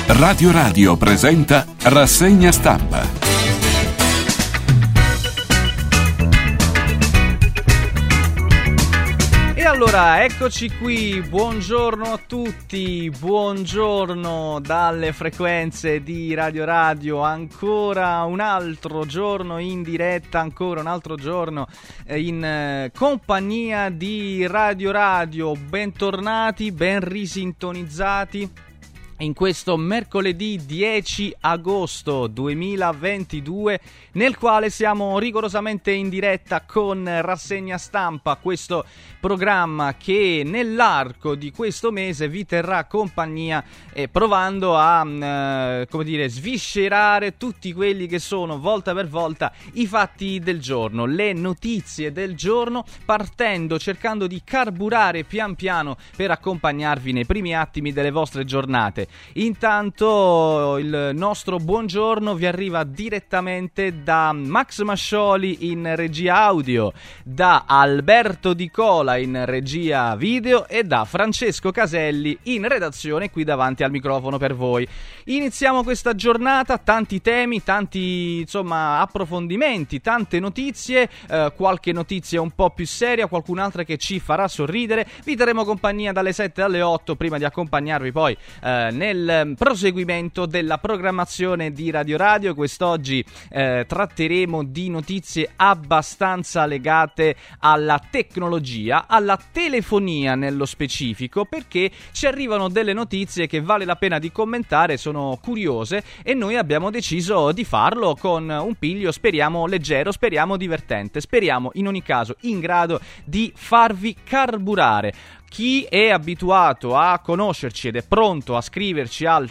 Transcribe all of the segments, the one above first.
Radio Radio presenta Rassegna Stampa. E allora, eccoci qui, buongiorno a tutti, buongiorno dalle frequenze di Radio Radio, ancora un altro giorno in diretta, ancora un altro giorno in compagnia di Radio Radio, bentornati, ben risintonizzati. In questo mercoledì 10 agosto 2022, nel quale siamo rigorosamente in diretta con Rassegna Stampa, questo programma che nell'arco di questo mese vi terrà compagnia provando a sviscerare tutti quelli che sono volta per volta i fatti del giorno, le notizie del giorno, cercando di carburare pian piano per accompagnarvi nei primi attimi delle vostre giornate. Intanto il nostro buongiorno vi arriva direttamente da Max Mascioli in regia audio, da Alberto Di Cola in regia video e da Francesco Caselli in redazione qui davanti al microfono per voi. Iniziamo questa giornata, tanti temi, tanti approfondimenti, tante notizie, qualche notizia un po' più seria, qualcun'altra che ci farà sorridere. Vi terremo compagnia dalle 7 alle 8 prima di accompagnarvi poi nel proseguimento della programmazione di Radio Radio. Quest'oggi tratteremo di notizie abbastanza legate alla tecnologia, alla telefonia nello specifico, perché ci arrivano delle notizie che vale la pena di commentare, sono curiose e noi abbiamo deciso di farlo con un piglio, speriamo leggero, speriamo divertente, speriamo in ogni caso in grado di farvi carburare. Chi è abituato a conoscerci ed è pronto a scriverci al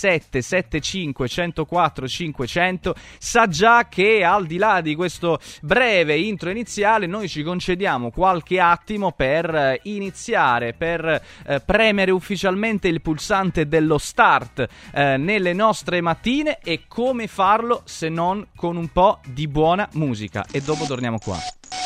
3775 104 500 sa già che al di là di questo breve intro iniziale noi ci concediamo qualche attimo per iniziare, per premere ufficialmente il pulsante dello start nelle nostre mattine. E come farlo se non con un po' di buona musica, e dopo torniamo qua.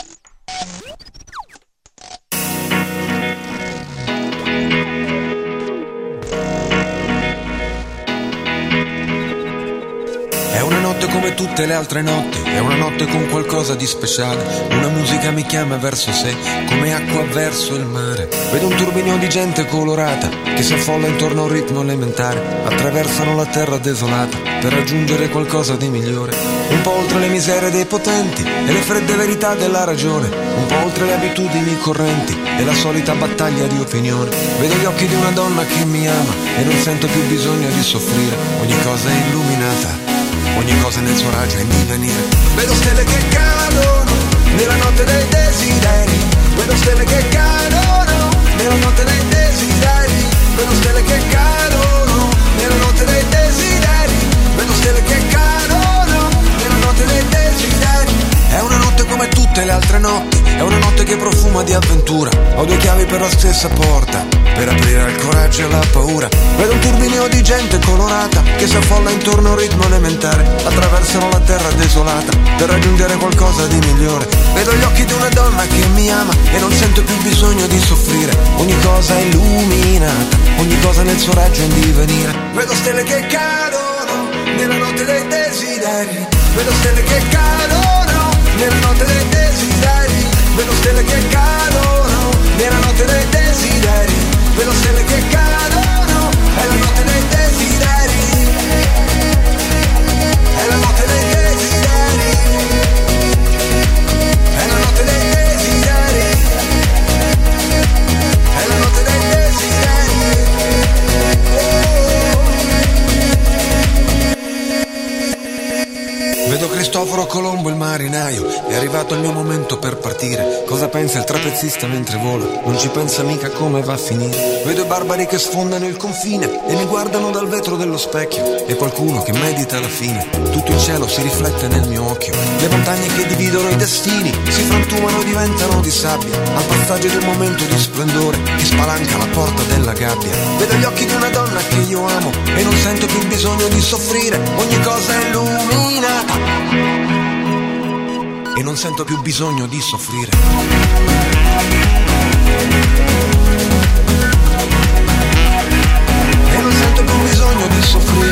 È una notte come tutte le altre notti, è una notte con qualcosa di speciale. Una musica mi chiama verso sé, come acqua verso il mare. Vedo un turbinio di gente colorata che si affolla intorno a un ritmo elementare. Attraversano la terra desolata per raggiungere qualcosa di migliore. Un po' oltre le miserie dei potenti e le fredde verità della ragione. Un po' oltre le abitudini correnti e la solita battaglia di opinione. Vedo gli occhi di una donna che mi ama e non sento più bisogno di soffrire. Ogni cosa è illuminata, ogni cosa nel suo raggio è in divenire. Vedo stelle che cadono nella notte dei desideri. Vedo stelle che cadono nella notte dei desideri. Vedo stelle che cadono nella notte dei desideri. Vedo stelle che cadono nella notte dei desideri. È una notte come tutte le altre notti, è una notte che profuma di avventura. Ho due chiavi per la stessa porta, per aprire al coraggio e alla paura. Vedo un turbinio di gente colorata che si affolla intorno a un ritmo elementare. Attraversano la terra desolata per raggiungere qualcosa di migliore. Vedo gli occhi di una donna che mi ama e non sento più bisogno di soffrire. Ogni cosa è illuminata, ogni cosa nel suo raggio è in divenire. Vedo stelle che cadono nella notte dei desideri. Vedo stelle che cadono nella notte dei desideri. Vedo stelle che cadono nella notte dei desideri. Vedo stelle che cadono, è la notte dei desideri. È la notte dei desideri. È la notte dei desideri. È la notte dei desideri. Vedo Cristoforo Colombo il marinaio, è arrivato il mio momento per partire. Cosa pensa il trapezzista mentre vola? Non ci pensa mica come va a finire. Vedo i barbari che sfondano il confine e mi guardano dal vetro dello specchio. E qualcuno che medita la fine. Tutto il cielo si riflette nel mio occhio. Le montagne che dividono i destini si frantumano e diventano di sabbia al passaggio del momento di splendore che spalanca la porta della gabbia. Vedo gli occhi di una donna che io amo e non sento più bisogno di soffrire. Ogni cosa è illuminata e non sento più bisogno di soffrire. E non sento più bisogno di soffrire.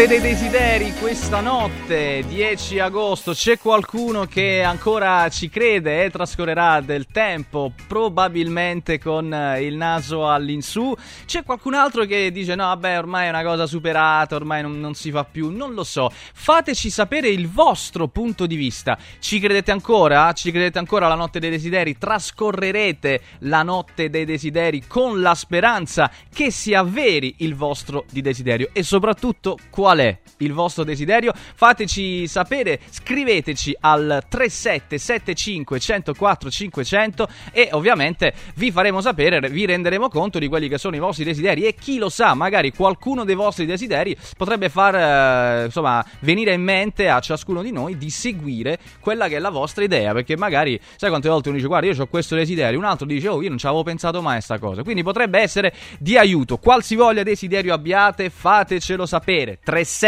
notte dei desideri, questa notte 10 agosto. C'è qualcuno che ancora ci crede e trascorrerà del tempo, probabilmente con il naso all'insù. C'è qualcun altro che dice no vabbè, ormai è una cosa superata, ormai non si fa più. Non lo so, fateci sapere il vostro punto di vista. Ci credete ancora? Ci credete ancora alla notte dei desideri? Trascorrerete la notte dei desideri con la speranza che si avveri il vostro desiderio? E soprattutto, qual è il vostro desiderio? Fateci sapere, scriveteci al 3775 104 500 e ovviamente vi faremo sapere, vi renderemo conto di quelli che sono i vostri desideri e chi lo sa, magari qualcuno dei vostri desideri potrebbe far venire in mente a ciascuno di noi di seguire quella che è la vostra idea, perché magari sai quante volte uno dice guarda io ho questo desiderio, un altro dice oh io non ci avevo pensato mai a sta cosa, quindi potrebbe essere di aiuto. Qualsivoglia desiderio abbiate, fatecelo sapere.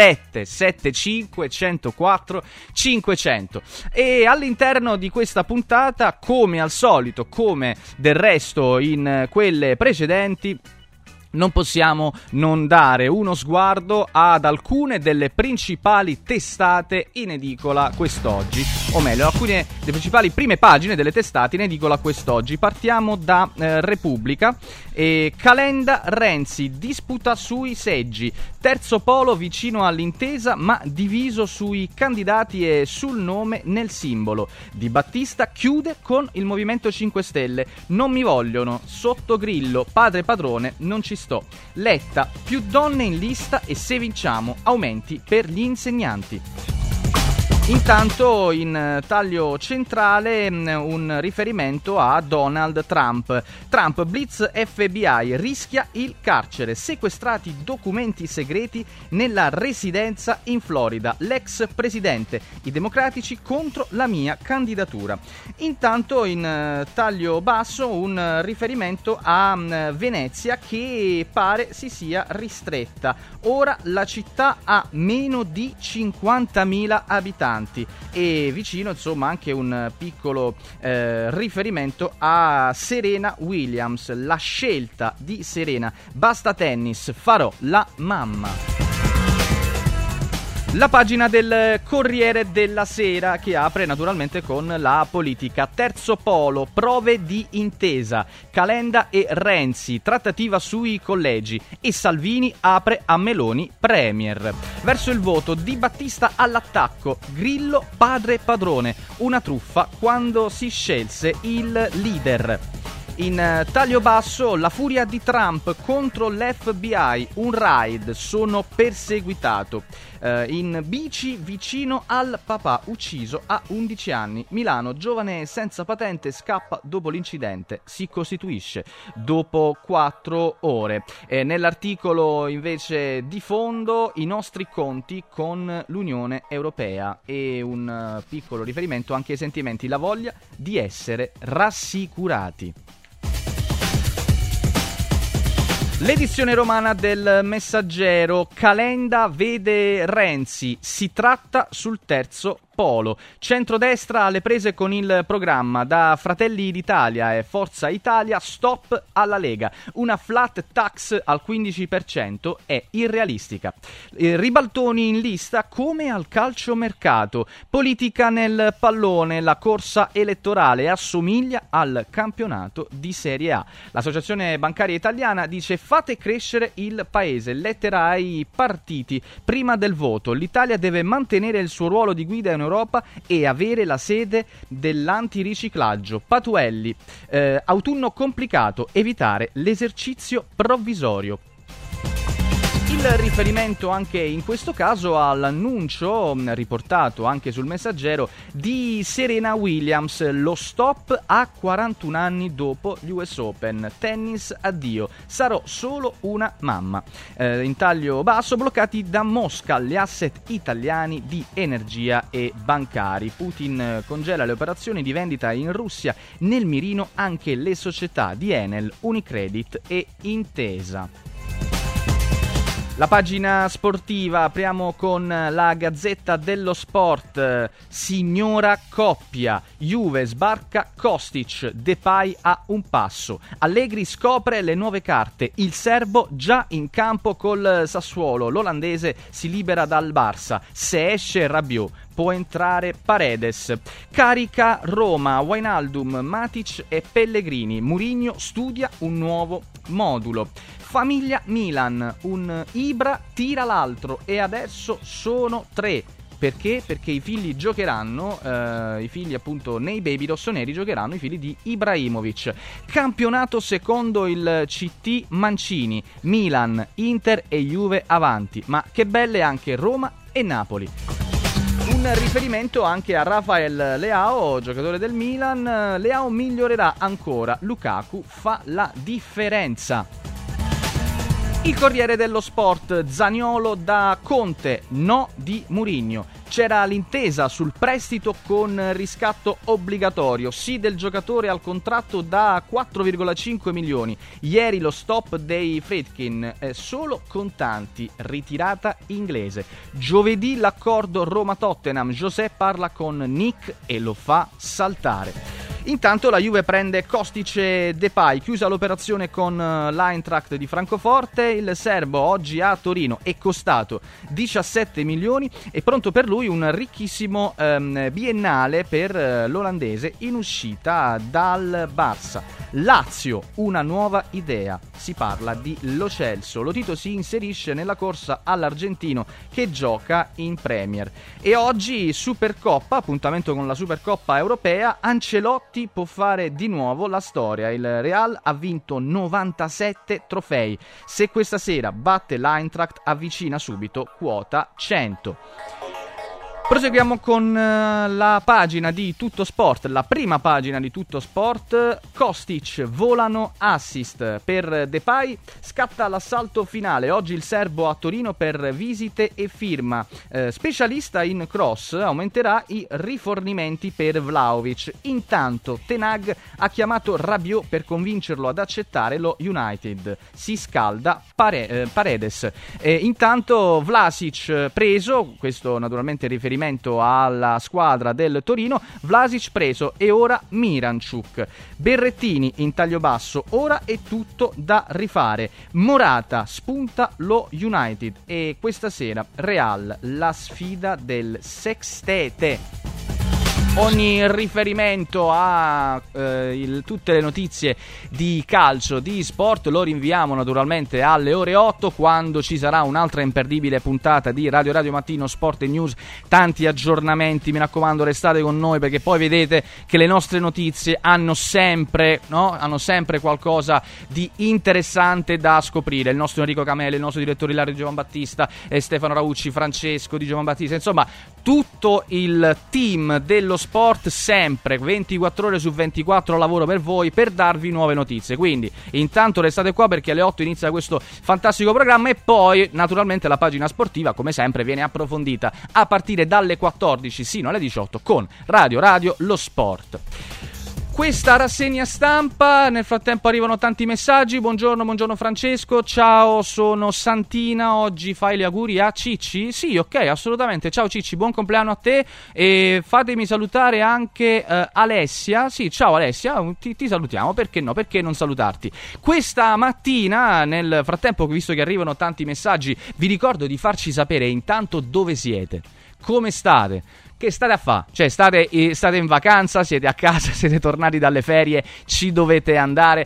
3775 104 500. E all'interno di questa puntata, come al solito, come del resto in quelle precedenti, non possiamo non dare uno sguardo ad alcune delle principali testate in edicola quest'oggi, o meglio, alcune delle principali prime pagine delle testate in edicola quest'oggi. Partiamo da Repubblica. Calenda, Renzi, disputa sui seggi, terzo polo vicino all'intesa ma diviso sui candidati e sul nome nel simbolo. Di Battista chiude con il Movimento 5 Stelle, non mi vogliono, sotto Grillo, padre padrone, non ci sto. Letta, più donne in lista e se vinciamo aumenti per gli insegnanti. Intanto in taglio centrale un riferimento a Donald Trump. Trump, blitz FBI, rischia il carcere, sequestrati documenti segreti nella residenza in Florida. L'ex presidente, i democratici contro la mia candidatura. Intanto in taglio basso un riferimento a Venezia che pare si sia ristretta. Ora la città ha meno di 50.000 abitanti. E vicino insomma anche un piccolo riferimento a Serena Williams, la scelta di Serena, basta tennis, farò la mamma. La pagina del Corriere della Sera che apre naturalmente con la politica. Terzo polo, prove di intesa, Calenda e Renzi, trattativa sui collegi e Salvini apre a Meloni premier. Verso il voto, Di Battista all'attacco, Grillo padre padrone, una truffa quando si scelse il leader. In taglio basso, la furia di Trump contro l'FBI, un raid, sono perseguitato. In bici vicino al papà, ucciso a 11 anni. Milano, giovane senza patente scappa dopo l'incidente, si costituisce dopo 4 ore. Nell'articolo invece di fondo, i nostri conti con l'Unione Europea e un piccolo riferimento anche ai sentimenti, la voglia di essere rassicurati. L'edizione romana del Messaggero, Calenda vede Renzi, si tratta sul terzo polo. Centrodestra alle prese con il programma, da Fratelli d'Italia e Forza Italia, stop alla Lega. Una flat tax al 15% è irrealistica. Ribaltoni in lista come al calciomercato. Politica nel pallone, la corsa elettorale assomiglia al campionato di Serie A. L'Associazione Bancaria Italiana dice fate crescere il paese, lettera ai partiti. Prima del voto, l'Italia deve mantenere il suo ruolo di guida in Europa e avere la sede dell'antiriciclaggio. Patuelli, autunno complicato, evitare l'esercizio provvisorio. Il riferimento anche in questo caso all'annuncio riportato anche sul Messaggero di Serena Williams, lo stop a 41 anni dopo gli US Open, tennis addio, sarò solo una mamma. In taglio basso, bloccati da Mosca gli asset italiani di energia e bancari. Putin congela le operazioni di vendita in Russia, nel mirino anche le società di Enel, Unicredit e Intesa. La pagina sportiva, apriamo con la Gazzetta dello Sport. Signora coppia, Juve sbarca Kostic, Depay a un passo. Allegri scopre le nuove carte, il serbo già in campo col Sassuolo, l'olandese si libera dal Barça, se esce Rabiot può entrare Paredes. Carica Roma, Wijnaldum, Matic e Pellegrini. Mourinho studia un nuovo modulo. Famiglia Milan, un Ibra tira l'altro e adesso sono 3. Perché? Perché i figli giocheranno, i figli appunto nei baby rossoneri giocheranno i figli di Ibrahimovic. Campionato secondo il CT Mancini, Milan, Inter e Juve avanti, ma che belle anche Roma e Napoli. Un riferimento anche a Rafael Leao, giocatore del Milan. Leao migliorerà ancora, Lukaku fa la differenza. Il Corriere dello Sport, Zaniolo da Conte, no di Mourinho. C'era l'intesa sul prestito con riscatto obbligatorio, sì del giocatore al contratto da 4,5 milioni. Ieri lo stop dei Friedkin, solo contanti, ritirata inglese. Giovedì l'accordo Roma-Tottenham, José parla con Nick e lo fa saltare. Intanto la Juve prende Kostic e Depay, chiusa l'operazione con l'Eintracht di Francoforte. Il serbo oggi a Torino è costato 17 milioni, è pronto per lui un ricchissimo biennale per l'olandese in uscita dal Barça. Lazio, una nuova idea, si parla di Lo Celso. Lo Tito si inserisce nella corsa all'argentino che gioca in Premier. E oggi Supercoppa, appuntamento con la Supercoppa europea. Ancelotti può fare di nuovo la storia, il Real ha vinto 97 trofei, se questa sera batte l'Eintracht avvicina subito quota 100. Proseguiamo con la pagina di Tutto Sport, la prima pagina di Tutto Sport. Kostic, volano assist per Depay, scatta l'assalto finale. Oggi il serbo a Torino per visite e firma. Specialista in cross, aumenterà i rifornimenti per Vlahovic. Intanto Ten Hag ha chiamato Rabiot per convincerlo ad accettare lo United. Si scalda Paredes. Intanto Vlasic preso, questo naturalmente riferimento alla squadra del Torino. Vlasic preso e ora Miranchuk. Berrettini in taglio basso, ora è tutto da rifare. Morata spunta lo United e questa sera Real, la sfida del sextete. Ogni riferimento a tutte le notizie di calcio, di sport, lo rinviamo naturalmente alle ore 8 quando ci sarà un'altra imperdibile puntata di Radio Mattino Sport e News. Tanti aggiornamenti, mi raccomando, restate con noi perché poi vedete che le nostre notizie hanno sempre qualcosa di interessante da scoprire. Il nostro Enrico Camele, il nostro direttore Ilario Giovan Battista, Stefano Raucci, Francesco di Giovan Battista, insomma tutto il team dello sport, sempre 24 ore su 24 lavoro per voi per darvi nuove notizie. Quindi intanto restate qua perché alle 8 inizia questo fantastico programma e poi naturalmente la pagina sportiva come sempre viene approfondita a partire dalle 14 sino alle 18 con Radio lo Sport. Questa rassegna stampa, nel frattempo arrivano tanti messaggi. Buongiorno Francesco, ciao, sono Santina, oggi fai gli auguri a Cicci? Sì, ok, assolutamente, ciao Cicci, buon compleanno a te e fatemi salutare anche Alessia. Sì, ciao Alessia, ti salutiamo, perché no, perché non salutarti? Questa mattina, nel frattempo, visto che arrivano tanti messaggi, vi ricordo di farci sapere intanto dove siete, come state. Che state a fare? Cioè state in vacanza, siete a casa, siete tornati dalle ferie, ci dovete andare.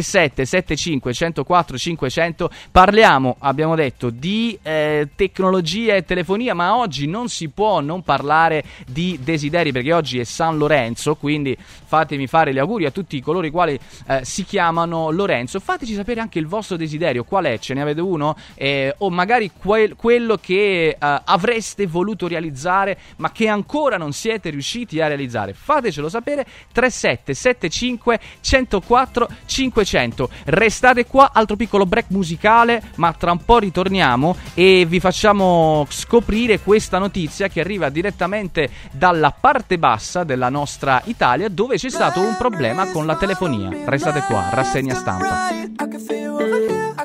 3775 104 500. Parliamo, abbiamo detto, di tecnologia e telefonia, ma oggi non si può non parlare di desideri perché oggi è San Lorenzo, quindi fatemi fare gli auguri a tutti coloro i quali si chiamano Lorenzo. Fateci sapere anche il vostro desiderio, qual è? Ce ne avete uno? O magari quello che avreste voluto realizzare ma che ancora non siete riusciti a realizzare. Fatecelo sapere. 3775 104 500. Restate qua, altro piccolo break musicale, ma tra un po' ritorniamo e vi facciamo scoprire questa notizia che arriva direttamente dalla parte bassa della nostra Italia, dove c'è stato un problema con la telefonia. Restate qua, rassegna stampa.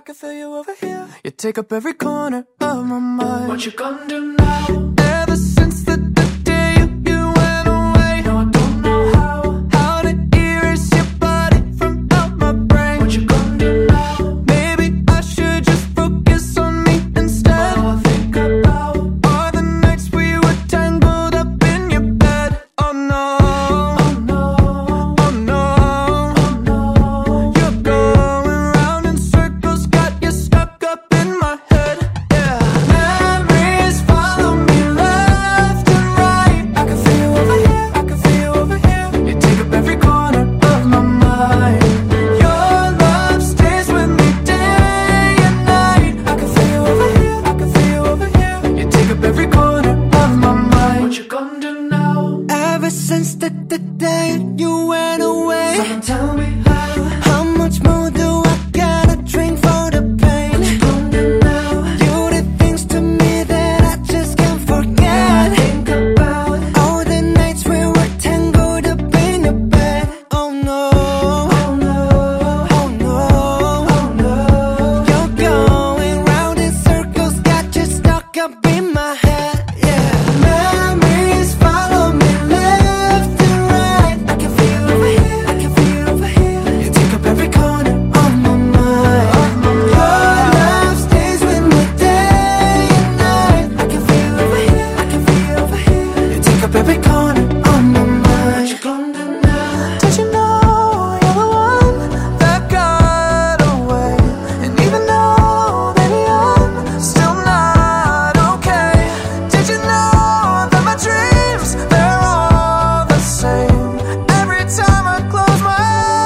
I can feel you over here. You take up every corner of my mind. What you gonna do now? Ever since the day you went away, no, I don't know how to erase your body from out my brain. What you gonna do now? Maybe I should just focus on me instead. All I think about are the nights we were tangled up in your bed. Oh no, oh no, oh no, oh no. You're going round in circles, got you stuck up in my head. Yeah, memories follow me left and right. I can feel you over here, I can feel you over here. You take up every corner of my mind. Your love stays with me day and night. I can feel you over here, I can feel you over here. You take up every corner of my mind. What you gonna do now? Ever since the day you went away, someone tell me how much more do I gotta drink for the pain? What you gonna do now? You did things to me that I just can't forget. Think about all the nights we were tangled up in your bed. Oh no, oh no, oh no, oh no. You're going round in circles, got you stuck up in my head. Yeah, memories follow me left and right. I can feel you over here, I can feel you over here. You take up every corner of my mind. Your love stays with me day and night. I can feel you over here, I can feel you over here. You take up every corner of my mind. What you gonna do now? Did you know you're the one that got away? And even though, baby, I'm still not okay. Did you know that my dreams, they're all the same? Every time I close my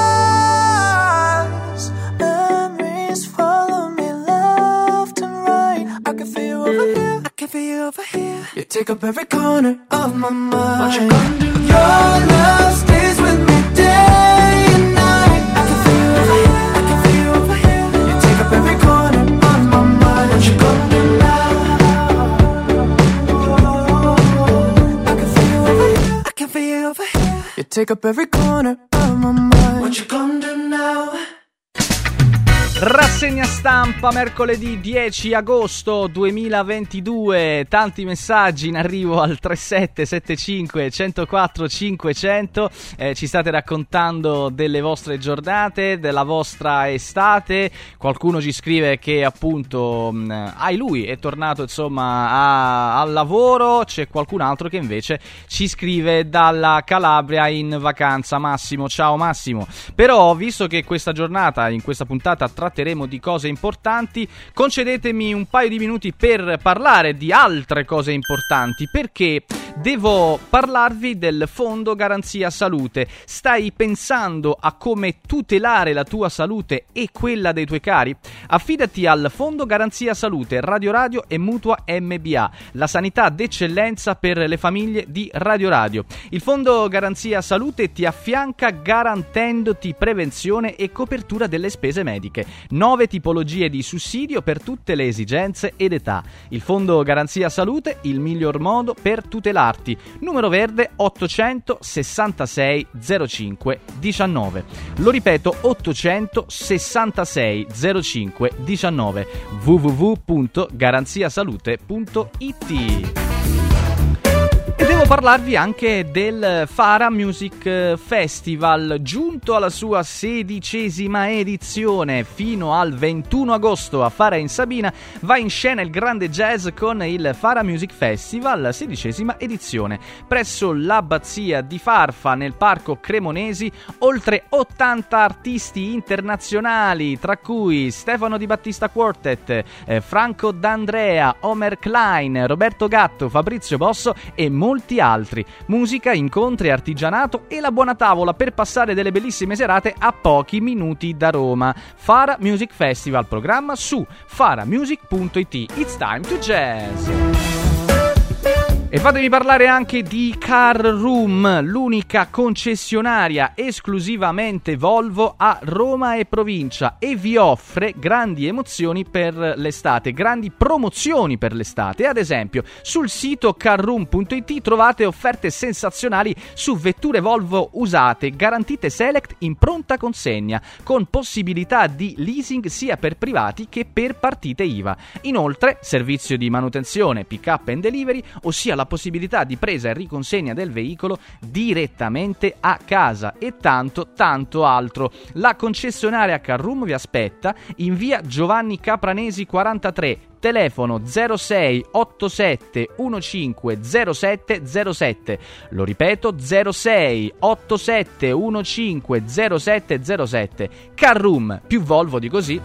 eyes, memories follow me left and right. I can feel you over here, I can feel you over here. You take up every corner of my mind. What you gonna do? Your love stays with me day and night. I can feel you over here, I can feel you over here. You take up every corner of my mind. What you gonna do now? I can feel you over here, I can feel you over here. You take up every corner of my mind. What you gonna do now? Rassegna stampa mercoledì 10 agosto 2022, tanti messaggi in arrivo al 3775 104 500, ci state raccontando delle vostre giornate, della vostra estate, qualcuno ci scrive che appunto lui è tornato insomma al lavoro, c'è qualcun altro che invece ci scrive dalla Calabria in vacanza. Massimo, ciao Massimo, però visto che questa giornata, in questa puntata tratteremo di cose importanti, concedetemi un paio di minuti per parlare di altre cose importanti, perché devo parlarvi del Fondo Garanzia Salute. Stai pensando a come tutelare la tua salute e quella dei tuoi cari? Affidati al Fondo Garanzia Salute Radio Radio e Mutua MBA, la sanità d'eccellenza per le famiglie di Radio Radio. Il Fondo Garanzia Salute ti affianca garantendoti prevenzione e copertura delle spese mediche. 9 tipologie di sussidio per tutte le esigenze ed età. Il Fondo Garanzia Salute, il miglior modo per tutelarti. Numero verde 866 05 19. Lo ripeto, 866 05 19. www.garanziasalute.it. E devo parlarvi anche del Fara Music Festival, giunto alla sua 16ª edizione. Fino al 21 agosto a Fara in Sabina va in scena il grande jazz con il Fara Music Festival, 16ª edizione. Presso l'Abbazia di Farfa, nel Parco Cremonesi, oltre 80 artisti internazionali, tra cui Stefano Di Battista Quartet, Franco D'Andrea, Omer Klein, Roberto Gatto, Fabrizio Bosso e molti altri. Musica, incontri, artigianato e la buona tavola per passare delle bellissime serate a pochi minuti da Roma. Fara Music Festival, programma su faramusic.it. It's time to jazz. E fatemi parlare anche di Car Room, l'unica concessionaria esclusivamente Volvo a Roma e provincia, e vi offre grandi emozioni per l'estate, grandi promozioni per l'estate. Ad esempio, sul sito carroom.it trovate offerte sensazionali su vetture Volvo usate, garantite select in pronta consegna, con possibilità di leasing sia per privati che per partite IVA. Inoltre, servizio di manutenzione, pick-up and delivery, ossia la possibilità di presa e riconsegna del veicolo direttamente a casa, e tanto altro. La concessionaria Carroom vi aspetta in via Giovanni Capranesi 43, telefono 06 87 15 07 07. Lo ripeto, 06 87 15 07 07. Carroom, più Volvo di così.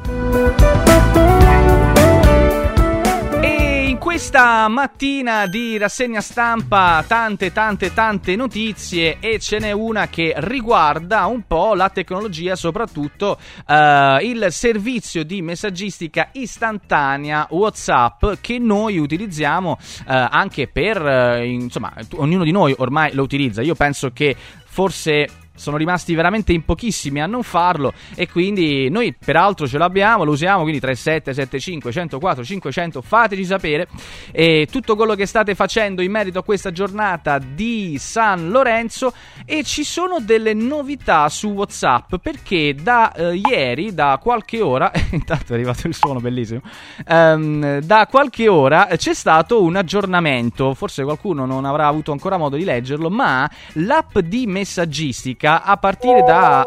Questa mattina di rassegna stampa tante notizie, e ce n'è una che riguarda un po' la tecnologia, soprattutto il servizio di messaggistica istantanea WhatsApp che noi utilizziamo anche per insomma, ognuno di noi ormai lo utilizza. Io penso che forse sono rimasti veramente in pochissimi a non farlo, e quindi noi peraltro ce l'abbiamo, lo usiamo, quindi 3775 104 500, fateci sapere tutto quello che state facendo in merito a questa giornata di San Lorenzo. E ci sono delle novità su WhatsApp, perché da ieri, da qualche ora intanto è arrivato il suono bellissimo, da qualche ora c'è stato un aggiornamento, forse qualcuno non avrà avuto ancora modo di leggerlo, ma l'app di messaggistica a partire da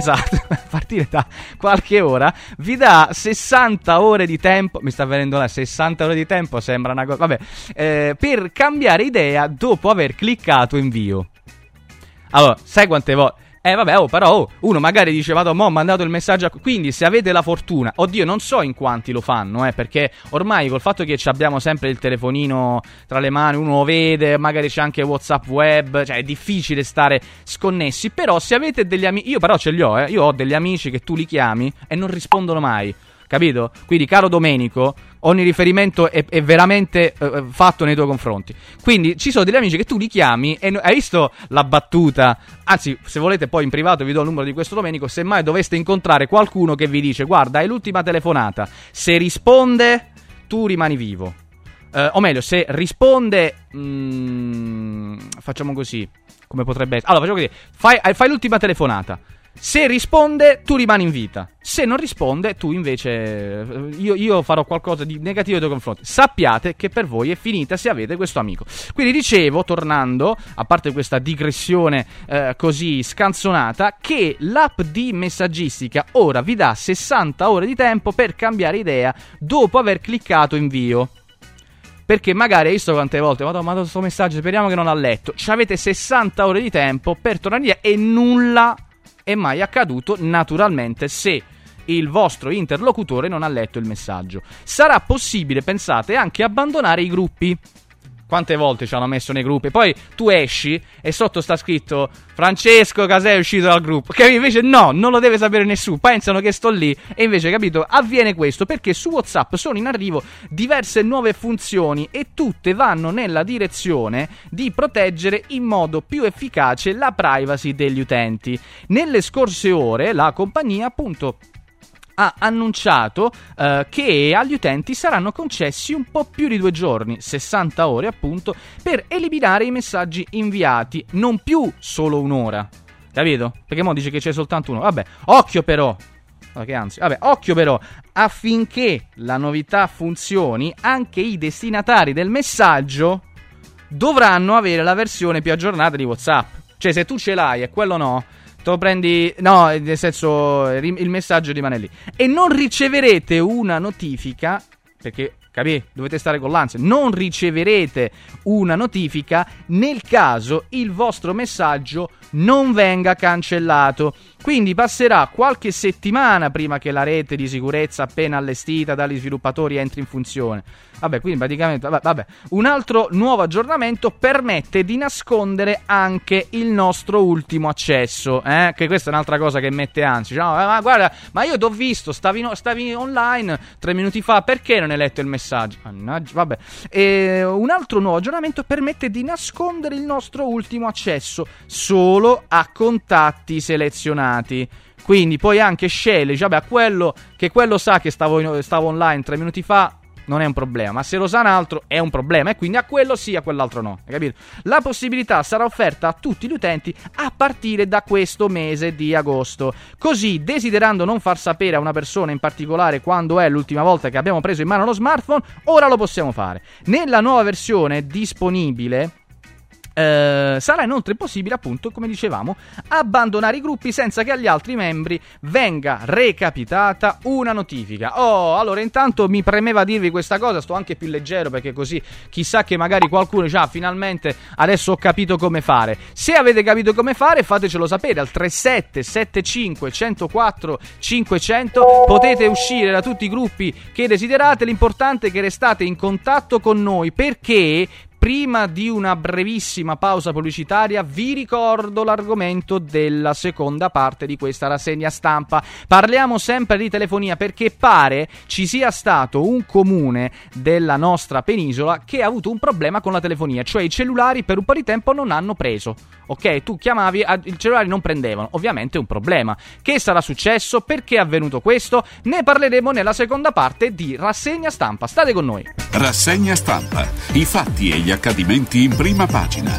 qualche ora vi dà 60 ore di tempo. Mi sta venendo là, 60 ore di tempo sembra una cosa, vabbè, per cambiare idea dopo aver cliccato invio. Allora, sai quante volte? Però uno magari dice vado, mo' ho mandato il messaggio quindi se avete la fortuna, oddio, non so in quanti lo fanno, perché ormai col fatto che abbiamo sempre il telefonino tra le mani, uno lo vede, magari c'è anche WhatsApp web, cioè è difficile stare sconnessi. Però se avete degli amici, io però ce li ho, io ho degli amici che tu li chiami e non rispondono mai, capito? Quindi, caro Domenico, ogni riferimento è veramente fatto nei tuoi confronti. Quindi ci sono degli amici che tu li chiami e hai visto la battuta? Anzi, se volete poi in privato vi do il numero di questo Domenico, se mai doveste incontrare qualcuno che vi dice guarda, è l'ultima telefonata, se risponde tu rimani vivo, o meglio, se risponde facciamo così, come potrebbe essere. Allora, facciamo così, fai l'ultima telefonata. Se risponde, tu rimani in vita. Se non risponde, tu invece io farò qualcosa di negativo nei tuoi confronti. Sappiate che per voi è finita se avete questo amico. Quindi dicevo, tornando, a parte questa digressione così scanzonata, che l'app di messaggistica ora vi dà 60 ore di tempo per cambiare idea dopo aver cliccato invio. Perché magari hai visto quante volte Madonna, questo messaggio, speriamo che non l'ha letto. Ci avete 60 ore di tempo per tornare via, e nulla è mai accaduto, naturalmente, se il vostro interlocutore non ha letto il messaggio. Sarà possibile, pensate, anche abbandonare i gruppi. Quante volte ci hanno messo nei gruppi? Poi tu esci e sotto sta scritto Francesco Casè è uscito dal gruppo, che invece no, non lo deve sapere nessuno, pensano che sto lì. E invece, capito, avviene questo perché su WhatsApp sono in arrivo diverse nuove funzioni, e tutte vanno nella direzione di proteggere in modo più efficace la privacy degli utenti. Nelle scorse ore la compagnia appunto ha annunciato che agli utenti saranno concessi un po' più di 2 giorni, 60 ore appunto, per eliminare i messaggi inviati, non più solo un'ora, capito? Perché mo dice che c'è soltanto uno. Occhio però, affinché la novità funzioni, anche i destinatari del messaggio dovranno avere la versione più aggiornata di WhatsApp. Cioè, se tu ce l'hai e quello no, te lo prendi, no, nel senso il messaggio rimane lì, e non riceverete una notifica, perché capite, dovete stare con l'ansia, non riceverete una notifica nel caso il vostro messaggio non venga cancellato. Quindi passerà qualche settimana prima che la rete di sicurezza appena allestita dagli sviluppatori entri in funzione. Quindi praticamente, un altro nuovo aggiornamento permette di nascondere anche il nostro ultimo accesso, che questa è un'altra cosa che mette ansia. No, guarda, ma io t'ho visto, stavi online 3 minuti fa, perché non hai letto il messaggio? messaggi. Vabbè. E un altro nuovo aggiornamento permette di nascondere il nostro ultimo accesso solo a contatti selezionati. Quindi puoi anche scegliere, vabbè, a quello sa che stavo online 3 minuti fa, non è un problema, ma se lo sa un altro è un problema, e quindi a quello sì, a quell'altro no, hai capito? La possibilità sarà offerta a tutti gli utenti a partire da questo mese di agosto. Così, desiderando non far sapere a una persona in particolare quando è l'ultima volta che abbiamo preso in mano lo smartphone, ora lo possiamo fare. Nella nuova versione disponibile sarà inoltre possibile, appunto, come dicevamo, abbandonare i gruppi senza che agli altri membri venga recapitata una notifica. Allora, intanto mi premeva dirvi questa cosa, sto anche più leggero, perché così chissà che magari qualcuno dice: finalmente adesso ho capito come fare. Se avete capito come fare, fatecelo sapere al 3775 104 500. Potete uscire da tutti i gruppi che desiderate, l'importante è che restate in contatto con noi, perché prima di una brevissima pausa pubblicitaria vi ricordo l'argomento della seconda parte di questa rassegna stampa. Parliamo sempre di telefonia, perché pare ci sia stato un comune della nostra penisola che ha avuto un problema con la telefonia, cioè i cellulari per un po' di tempo non hanno preso. Ok, tu chiamavi, i cellulari non prendevano, ovviamente è un problema. Che sarà successo? Perché è avvenuto questo? Ne parleremo nella seconda parte di Rassegna Stampa. State con noi. Rassegna Stampa, i fatti e gli accadimenti in prima pagina.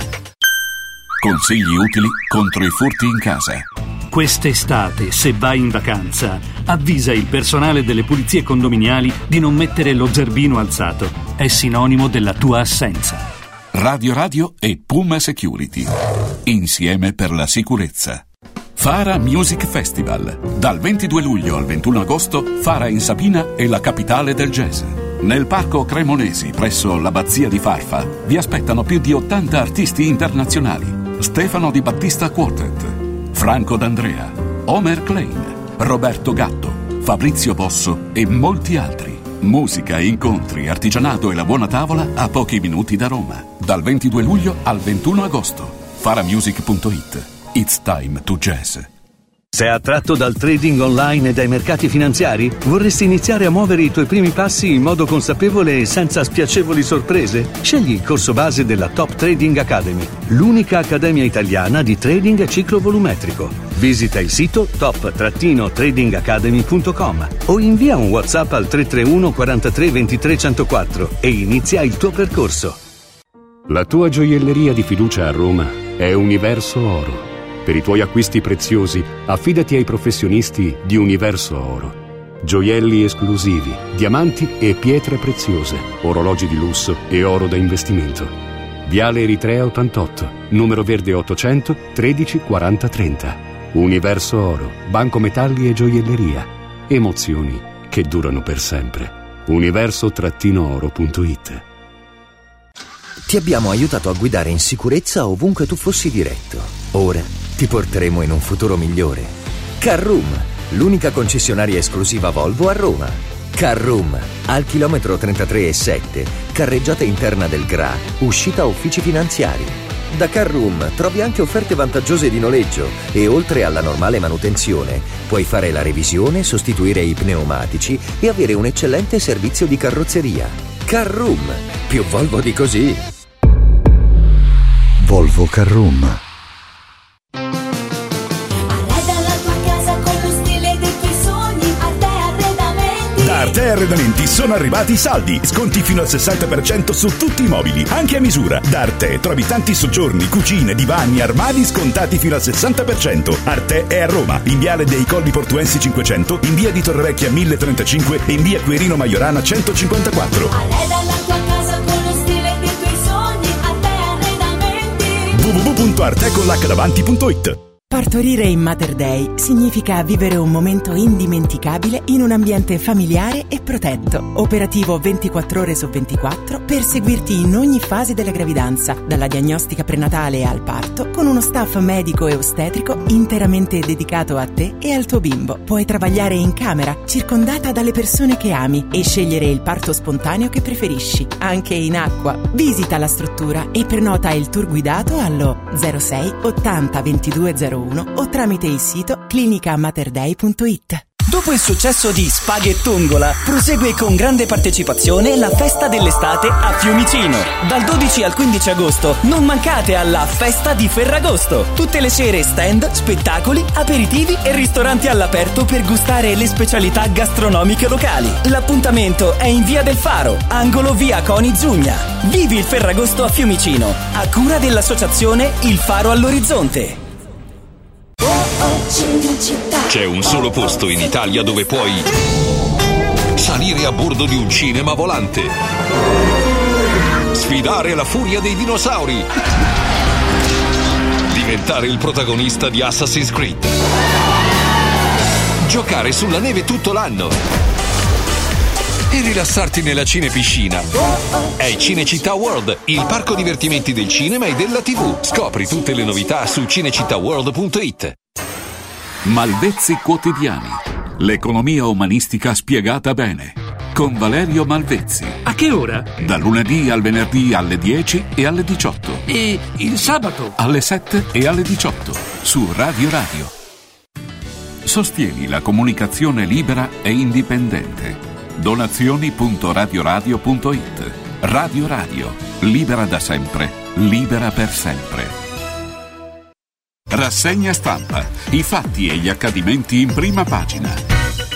Consigli utili contro i furti in casa. Quest'estate, se vai in vacanza, avvisa il personale delle pulizie condominiali di non mettere lo zerbino alzato. È sinonimo della tua assenza. Radio e Puma Security. Insieme per la sicurezza. Fara Music Festival. Dal 22 luglio al 21 agosto, Fara in Sabina è la capitale del jazz. Nel Parco Cremonesi, presso l'Abbazia di Farfa, vi aspettano più di 80 artisti internazionali. Stefano Di Battista Quartet, Franco D'Andrea, Omer Klein, Roberto Gatto, Fabrizio Bosso e molti altri. Musica, incontri, artigianato e la buona tavola a pochi minuti da Roma. Dal 22 luglio al 21 agosto. Faramusic.it. It's time to jazz. Sei attratto dal trading online e dai mercati finanziari? Vorresti iniziare a muovere i tuoi primi passi in modo consapevole e senza spiacevoli sorprese? Scegli il corso base della Top Trading Academy, l'unica accademia italiana di trading a ciclo volumetrico. Visita il sito top-tradingacademy.com o invia un WhatsApp al 331 43 23 104 e inizia il tuo percorso. La tua gioielleria di fiducia a Roma è Universo Oro. Per i tuoi acquisti preziosi, affidati ai professionisti di Universo Oro. Gioielli esclusivi, diamanti e pietre preziose, orologi di lusso e oro da investimento. Viale Eritrea 88, numero verde 800 13 40 30. Universo Oro, banco metalli e gioielleria. Emozioni che durano per sempre. Universo-oro.it. Ti abbiamo aiutato a guidare in sicurezza ovunque tu fossi diretto. Ora ti porteremo in un futuro migliore. Carroom, l'unica concessionaria esclusiva Volvo a Roma. Carroom, al chilometro 33,7, carreggiata interna del GRA, uscita uffici finanziari. Da Carroom trovi anche offerte vantaggiose di noleggio e oltre alla normale manutenzione puoi fare la revisione, sostituire i pneumatici e avere un eccellente servizio di carrozzeria. Carroom, più Volvo di così. Volvo Carroom. Da Arte Arredamenti sono arrivati i saldi, sconti fino al 60% su tutti i mobili, anche a misura. Da Arte trovi tanti soggiorni, cucine, divani, armadi scontati fino al 60%. Arte è a Roma, in viale dei Colli Portuensi 500, in via di Torrevecchia 1035 e in via Quirino Maiorana 154. Arreda la tua casa con lo stile dei tuoi sogni, Arte Arredamenti. www.artecollacdavanti.it. Partorire in Mater Dei significa vivere un momento indimenticabile in un ambiente familiare e protetto, operativo 24 ore su 24 per seguirti in ogni fase della gravidanza, dalla diagnostica prenatale al parto, con uno staff medico e ostetrico interamente dedicato a te e al tuo bimbo. Puoi travagliare in camera, circondata dalle persone che ami e scegliere il parto spontaneo che preferisci, anche in acqua. Visita la struttura e prenota il tour guidato allo 06 80 22 01 o tramite il sito clinicamaterdei.it. Dopo il successo di Spaghettongola, prosegue con grande partecipazione la festa dell'estate a Fiumicino. Dal 12 al 15 agosto non mancate alla Festa di Ferragosto. Tutte le sere stand, spettacoli, aperitivi e ristoranti all'aperto per gustare le specialità gastronomiche locali. L'appuntamento è in Via del Faro, angolo via Coni Zugna. Vivi il Ferragosto a Fiumicino, a cura dell'associazione Il Faro all'Orizzonte. C'è un solo posto in Italia dove puoi salire a bordo di un cinema volante, sfidare la furia dei dinosauri, diventare il protagonista di Assassin's Creed, giocare sulla neve tutto l'anno e rilassarti nella cinepiscina. È Cinecittà World, il parco divertimenti del cinema e della TV. Scopri tutte le novità su cinecittàworld.it. Malvezzi quotidiani. L'economia umanistica spiegata bene. Con Valerio Malvezzi. A che ora? Da lunedì al venerdì alle 10 e alle 18. E il sabato? Alle 7 e alle 18. Su Radio Radio. Sostieni la comunicazione libera e indipendente. Donazioni.radioradio.it. Radio Radio. Libera da sempre. Libera per sempre. Rassegna stampa. I fatti e gli accadimenti in prima pagina.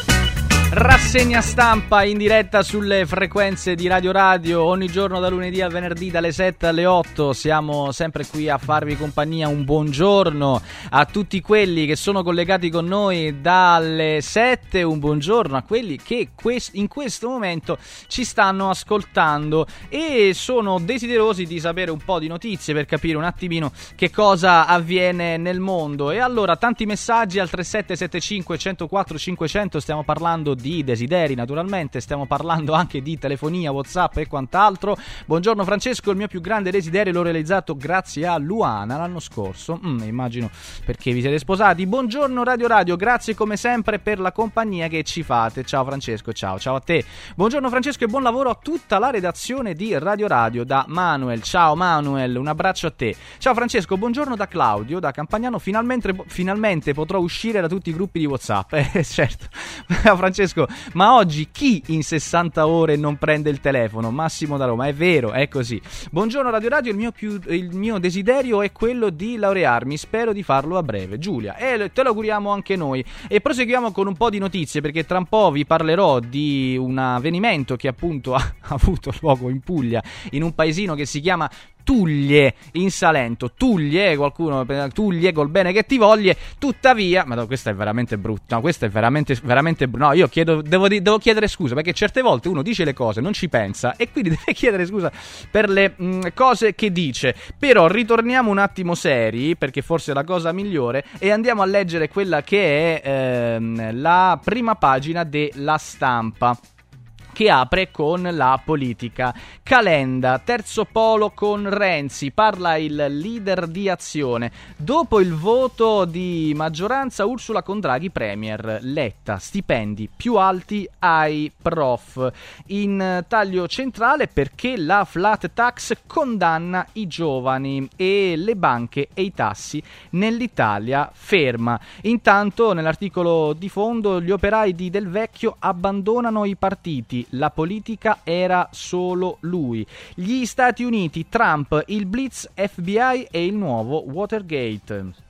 Rassegna stampa in diretta sulle frequenze di Radio Radio ogni giorno da lunedì al venerdì dalle 7 alle 8. Siamo sempre qui a farvi compagnia. Un buongiorno a tutti quelli che sono collegati con noi dalle 7, un buongiorno a quelli che in questo momento ci stanno ascoltando e sono desiderosi di sapere un po' di notizie per capire un attimino che cosa avviene nel mondo. E allora tanti messaggi al 3775 104 500. Stiamo parlando di desideri, naturalmente, stiamo parlando anche di telefonia, WhatsApp e quant'altro. Buongiorno Francesco, il mio più grande desiderio l'ho realizzato grazie a Luana l'anno scorso, immagino perché vi siete sposati. Buongiorno Radio Radio, grazie come sempre per la compagnia che ci fate. Ciao Francesco, ciao a te. Buongiorno Francesco e buon lavoro a tutta la redazione di Radio Radio, da Manuel. Ciao Manuel, un abbraccio a te. Ciao Francesco, buongiorno da Claudio, da Campagnano. Finalmente potrò uscire da tutti i gruppi di WhatsApp. Certo. Francesco, ma oggi chi in 60 ore non prende il telefono? Massimo da Roma, è vero, è così. Buongiorno Radio Radio, il mio desiderio è quello di laurearmi, spero di farlo a breve. Giulia, e te lo auguriamo anche noi. E proseguiamo con un po' di notizie, perché tra un po' vi parlerò di un avvenimento che appunto ha avuto luogo in Puglia, in un paesino che si chiama Tuglie in Salento. Tuglie, qualcuno Tuglie col bene che ti voglie. Tuttavia, ma no, questa è veramente brutta. No, questa è veramente no, io devo chiedere scusa, perché certe volte uno dice le cose, non ci pensa e quindi deve chiedere scusa per le cose che dice. Però ritorniamo un attimo seri, perché forse è la cosa migliore, e andiamo a leggere quella che è la prima pagina della Stampa, che apre con la politica. Calenda, terzo polo con Renzi, parla il leader di Azione. Dopo il voto di maggioranza, Ursula con Draghi premier. Letta, stipendi più alti ai prof. In taglio centrale perché la flat tax condanna i giovani e le banche e i tassi nell'Italia ferma. Intanto nell'articolo di fondo gli operai di Del Vecchio abbandonano i partiti. La politica era solo lui. Gli Stati Uniti, Trump, il blitz FBI e il nuovo Watergate.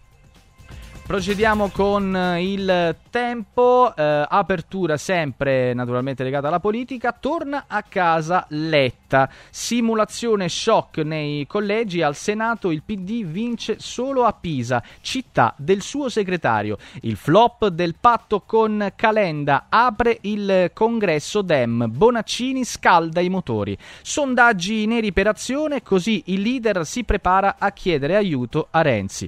Procediamo con il Tempo, apertura sempre naturalmente legata alla politica. Torna a casa Letta, simulazione shock nei collegi. Al Senato il PD vince solo a Pisa, città del suo segretario. Il flop del patto con Calenda, apre il congresso Dem. Bonaccini scalda i motori. Sondaggi neri per Azione, così il leader si prepara a chiedere aiuto a Renzi.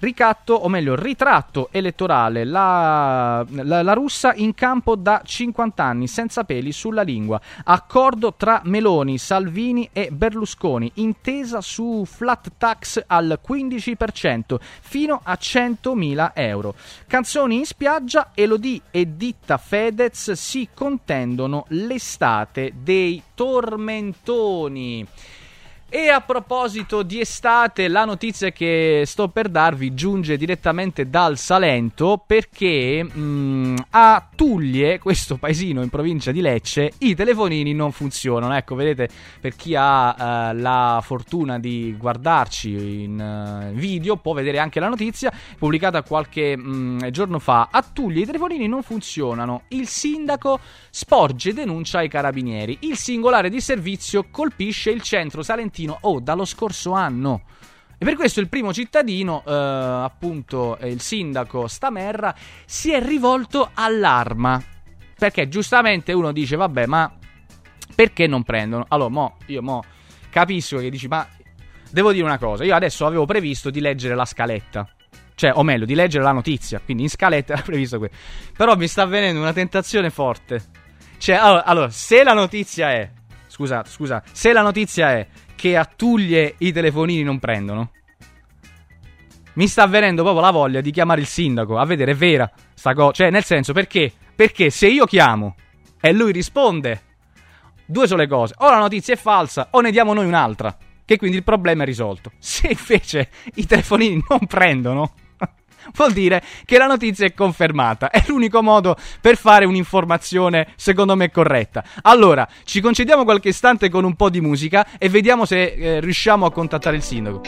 Ritratto elettorale, la russa in campo da 50 anni, senza peli sulla lingua. Accordo tra Meloni, Salvini e Berlusconi, intesa su flat tax al 15% fino a 100.000 euro. Canzoni in spiaggia, Elodie e Ditta Fedez si contendono l'estate dei tormentoni. E a proposito di estate, la notizia che sto per darvi giunge direttamente dal Salento, perché a Tuglie, questo paesino in provincia di Lecce, i telefonini non funzionano. Ecco, vedete, per chi ha la fortuna di guardarci in video può vedere anche la notizia pubblicata qualche giorno fa. A Tuglie i telefonini non funzionano, il sindaco sporge denuncia ai carabinieri, il singolare di servizio colpisce il centro salentino dallo scorso anno. E per questo il primo cittadino, appunto il sindaco Stamerra, si è rivolto all'arma, perché giustamente uno dice vabbè, ma perché non prendono? Allora io capisco che dici, ma devo dire una cosa, io adesso avevo previsto di leggere la scaletta, cioè, o meglio, di leggere la notizia, quindi in scaletta era previsto questo, però mi sta venendo una tentazione forte. Cioè, allora se la notizia è Scusa, se la notizia è che a Tuglie i telefonini non prendono, mi sta venendo proprio la voglia di chiamare il sindaco a vedere è vera sta cosa. Cioè, nel senso, perché se io chiamo e lui risponde, due sole cose: o la notizia è falsa o ne diamo noi un'altra, che quindi il problema è risolto. Se invece i telefonini non prendono, vuol dire che la notizia è confermata. È l'unico modo per fare un'informazione, secondo me, corretta. Allora, ci concediamo qualche istante con un po' di musica e vediamo se riusciamo a contattare il sindaco.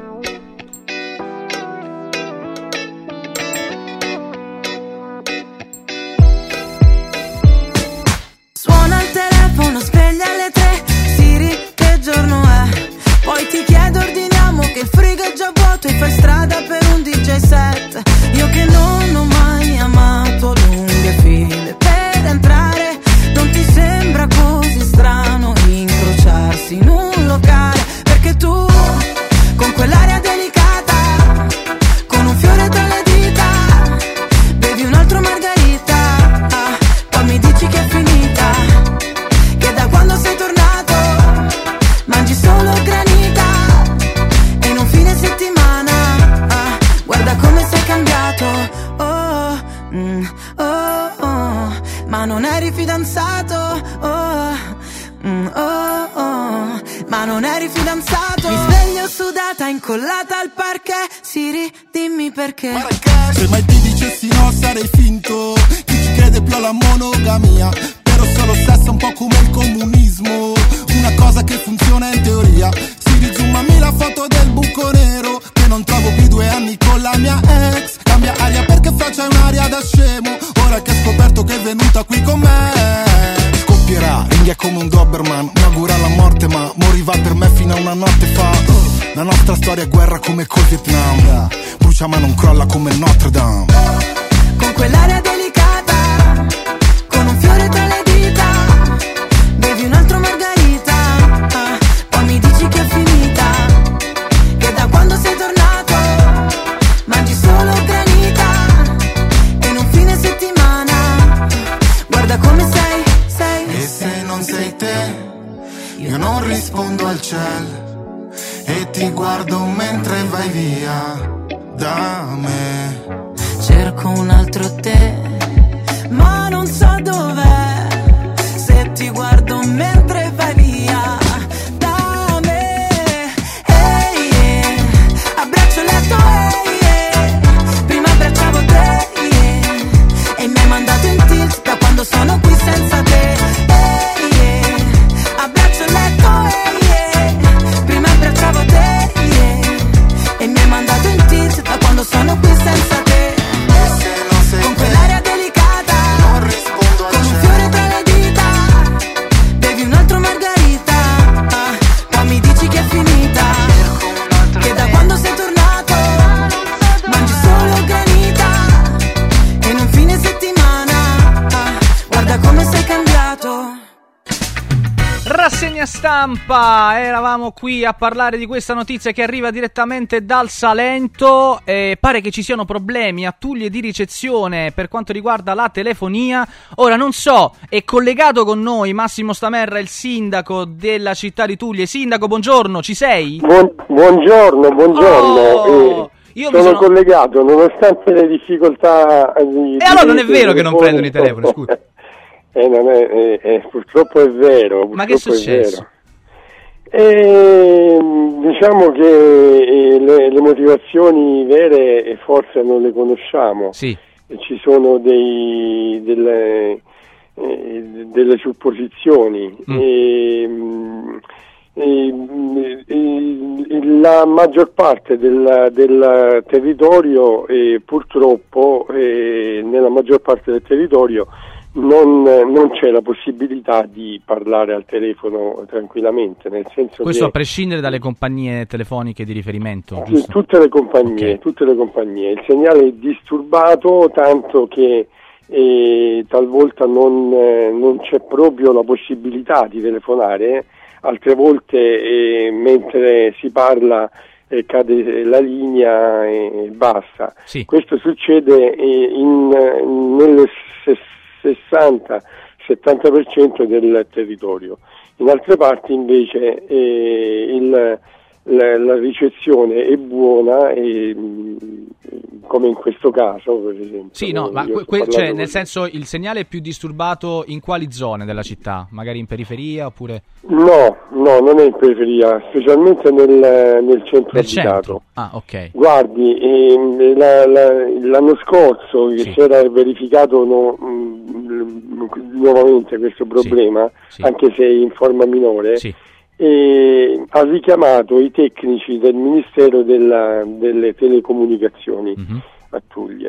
Suona il telefono, sveglia alle 3. Siri, che giorno è? Poi ti chiedo, ordiniamo che il frigo è già vuoto e fai strada per un DJ set. Io che non ho mai amato lunghe file per entrare, non ti sembra così strano incrociarsi in un locale? Perché tu, con quell'aria delicata, con un fiore tra le dita, bevi un altro margarita, poi mi dici che è finita, che da quando sei tornato mangi solo granita e in un fine settimana guarda come sei cambiato. Ma non eri fidanzato, ma non eri fidanzato. Mi sveglio sudata, incollata al parquet. Siri, dimmi perché. Se mai ti dicessi no sarei finto. Chi ci crede più alla monogamia, però solo sesso un po' come il comunismo, una cosa che funziona in teoria. Siri, zoomami la foto del buco nero, che non trovo più 2 anni con la mia ex. Cambia aria perché faccia un'aria da scemo, ora che hai scoperto che è venuta qui con me. Scoppierà, ringhia come un Doberman, mi augura la morte ma moriva per me fino a una notte fa. La nostra storia è guerra come col Vietnam, brucia ma non crolla come Notre Dame. Con quell'aria delicata, con un fiore tra le dita, bevi un altro margarita, poi mi dici che è finita, che da quando sei tornato mangi solo granita e in un fine settimana guarda come sei. E se non sei te, io non rispondo al cielo e ti guardo mentre vai via da me. Cerco un altro te, ma non so dov'è. Se ti guardo mentre vai via da me, hey, yeah. Abbraccio il letto, hey, yeah. Prima abbracciavo te, yeah. E mi hai mandato in tilt da quando sono qui senza te, hey, yeah. Abbraccio il letto, hey, yeah. Prima abbracciavo te, yeah. E mi hai mandato in tilt da quando sono qui senza te. Con quell'aria delicata, non rispondo con un fiore tra le dita, bevi un altro margarita, poi mi dici che è finita, che da quando sei tornato mangi solo granita e in un fine settimana guarda come sei cambiato. Rassegna stampa, eravamo qui a parlare di questa notizia che arriva direttamente dal Salento. Pare che ci siano problemi a Tuglie di ricezione per quanto riguarda la telefonia. Ora non so, è collegato con noi Massimo Stamerra, il sindaco della città di Tuglie. Sindaco, buongiorno, ci sei? Buongiorno. Io sono collegato nonostante le difficoltà. E allora non è vero che non prendono i telefoni, scusa. Purtroppo è vero. Ma che è successo? Diciamo che le motivazioni vere forse non le conosciamo. Sì. Ci sono delle supposizioni. La maggior parte del territorio, purtroppo, nella maggior parte del territorio non c'è la possibilità di parlare al telefono tranquillamente, nel senso questo che, a prescindere dalle compagnie telefoniche di riferimento, giusto? Tutte le compagnie, il segnale è disturbato, tanto che talvolta non c'è proprio la possibilità di telefonare, altre volte mentre si parla cade la linea e basta. Sì. Questo succede nel 60-70% del territorio. In altre parti invece la ricezione è buona, come in questo caso, per esempio. Sì, no, ma cioè, nel senso, il segnale è più disturbato in quali zone della città? Magari in periferia oppure? No, non è in periferia, specialmente nel centro abitato. Ah, ok. Guardi, l'anno scorso che si era verificato nuovamente questo problema, anche se in forma minore, ha richiamato i tecnici del Ministero delle Telecomunicazioni a Tuglie.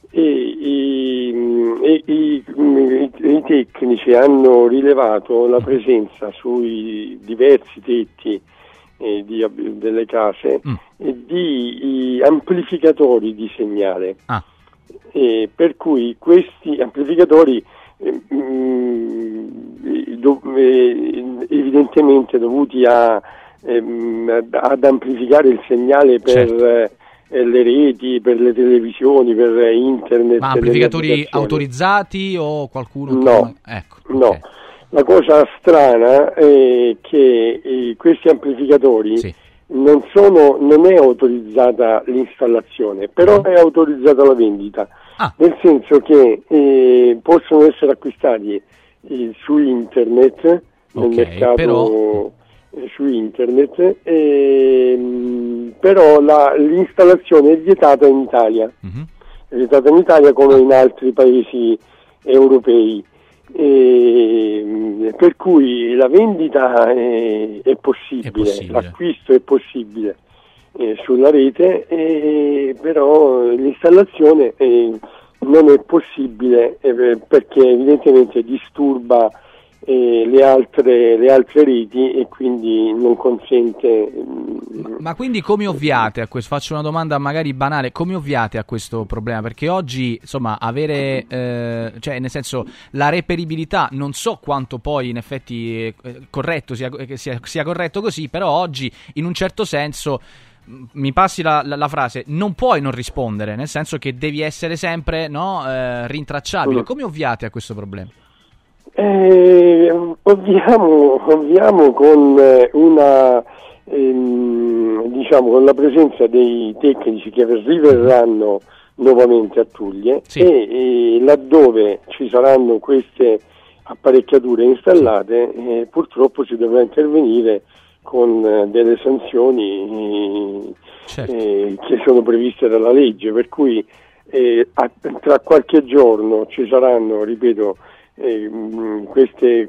I tecnici hanno rilevato la presenza sui diversi tetti delle case di amplificatori di segnale, per cui questi amplificatori evidentemente dovuti ad amplificare il segnale per le reti, per le televisioni, per internet. Ma amplificatori autorizzati o qualcuno? No, no. La cosa strana è che questi amplificatori non è autorizzata l'installazione, però è autorizzata la vendita, nel senso che possono essere acquistati su internet, nel mercato su internet, però l'installazione è vietata in Italia, è vietata in Italia come in altri paesi europei. Per cui la vendita è possibile, l'acquisto è possibile sulla rete, però l'installazione non è possibile perché evidentemente disturba le altre reti e quindi non consente. Ma quindi come ovviate a questo? Faccio una domanda magari banale: come ovviate a questo problema? Perché oggi, insomma, avere cioè nel senso, la reperibilità, non so quanto poi in effetti corretto sia corretto così, però oggi in un certo senso, mi passi la frase, non puoi non rispondere, nel senso che devi essere sempre rintracciabile. Come ovviate a questo problema? Ovviamo con con la presenza dei tecnici che riverranno nuovamente a Tuglie, e laddove ci saranno queste apparecchiature installate, purtroppo si dovrà intervenire con delle sanzioni che sono previste dalla legge, per cui tra qualche giorno ci saranno, ripeto, queste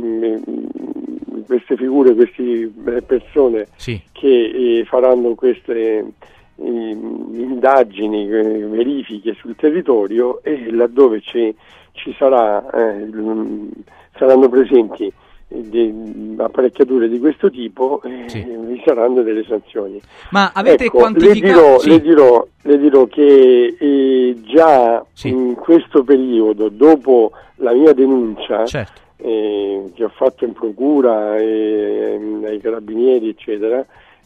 figure, queste persone che faranno queste indagini, verifiche sul territorio, e laddove ci saranno presenti apparecchiature di questo tipo, vi saranno delle sanzioni. Ma avete quantificato? Le dirò che già in questo periodo, dopo la mia denuncia che ho fatto in procura ai carabinieri eccetera,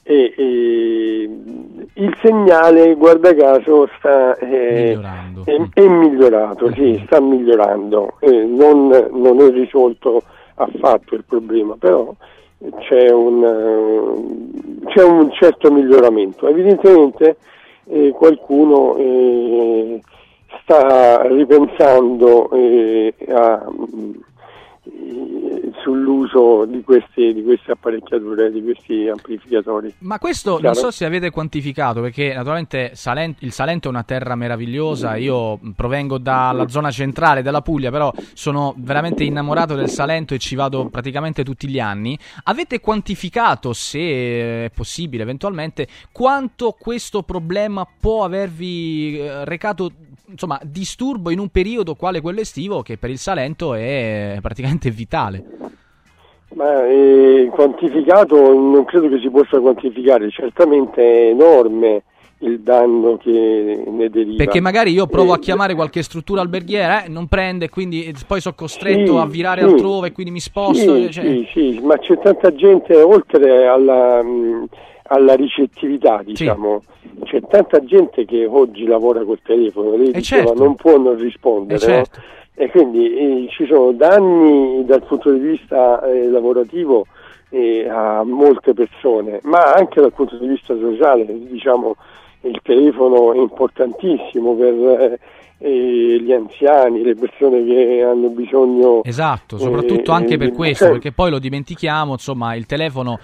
il segnale, guarda caso, sta migliorando. È migliorato, sta migliorando, non è risolto affatto il problema, però c'è un certo miglioramento. Evidentemente qualcuno sta ripensando sull'uso di queste apparecchiature, di questi amplificatori. Ma questo non so se avete quantificato, perché naturalmente il Salento è una terra meravigliosa, io provengo dalla zona centrale della Puglia, però sono veramente innamorato del Salento e ci vado praticamente tutti gli anni. Avete quantificato, se è possibile eventualmente, quanto questo problema può avervi recato, insomma, disturbo in un periodo quale quello estivo, che per il Salento è praticamente vitale? Ma quantificato non credo che si possa quantificare, certamente è enorme il danno che ne deriva. Perché magari io provo a chiamare qualche struttura alberghiera, non prende, quindi poi sono costretto a virare altrove, quindi mi sposto. Sì, ma c'è tanta gente, oltre alla ricettività, diciamo, c'è tanta gente che oggi lavora col telefono, lei diceva non può non rispondere, no? E quindi ci sono danni dal punto di vista lavorativo a molte persone, ma anche dal punto di vista sociale, diciamo, il telefono è importantissimo per gli anziani, le persone che hanno bisogno. Esatto, soprattutto anche per questo, perché poi lo dimentichiamo, insomma, il telefono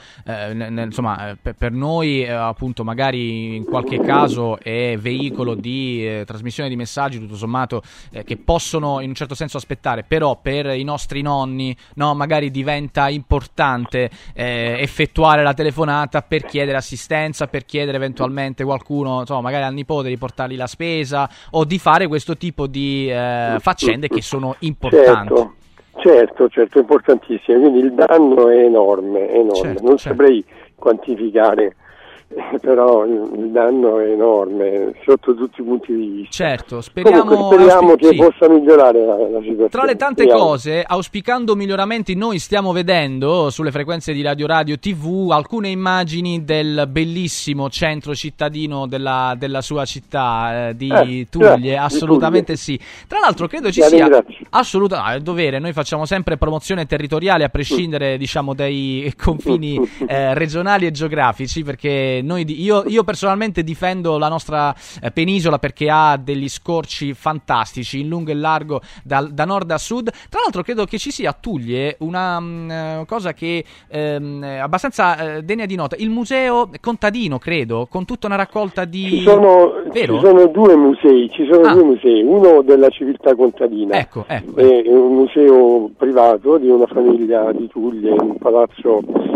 per noi appunto magari in qualche caso è veicolo di trasmissione di messaggi tutto sommato che possono in un certo senso aspettare, però per i nostri nonni magari diventa importante effettuare la telefonata per chiedere assistenza, per chiedere eventualmente qualcuno, insomma, magari al nipote di portargli la spesa o di fare questo tipo di faccende che sono importanti. Certo, importantissime, quindi il danno è enorme. Non saprei quantificare, però il danno è enorme sotto tutti i punti di vista. Certo, speriamo che possa migliorare la situazione. Tra le tante cose, auspicando miglioramenti, noi stiamo vedendo sulle frequenze di Radio TV alcune immagini del bellissimo centro cittadino della sua città di Tuglie, assolutamente sì. Tra l'altro credo ci sia assolutamente, è dovere, noi facciamo sempre promozione territoriale a prescindere diciamo dai confini regionali e geografici, perché io personalmente difendo la nostra penisola perché ha degli scorci fantastici in lungo e largo da nord a sud. Tra l'altro credo che ci sia a Tuglie una cosa che è abbastanza degna di nota, il museo contadino, credo, con tutta una raccolta di... Ci sono due musei, uno della civiltà contadina, ecco. È un museo privato di una famiglia di Tuglie, un palazzo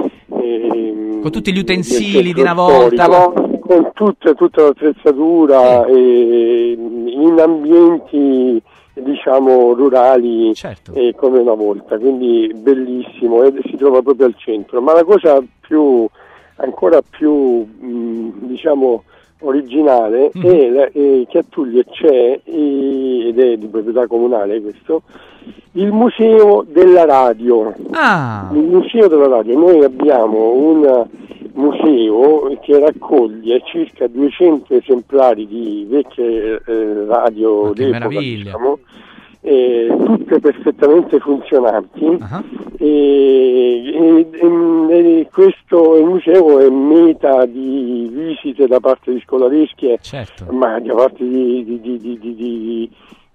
con tutti gli utensili di una volta, con tutta l'attrezzatura in ambienti diciamo rurali, come una volta, quindi bellissimo, e si trova proprio al centro. Ma la cosa ancora più diciamo originale è che a Tuglie c'è, ed è di proprietà comunale questo, il museo della radio. Il museo della radio. Noi abbiamo un museo che raccoglie circa 200 esemplari di vecchie radio d'epoca, diciamo, tutte perfettamente funzionanti. E questo museo è meta di visite da parte di scolaresche, ma da parte di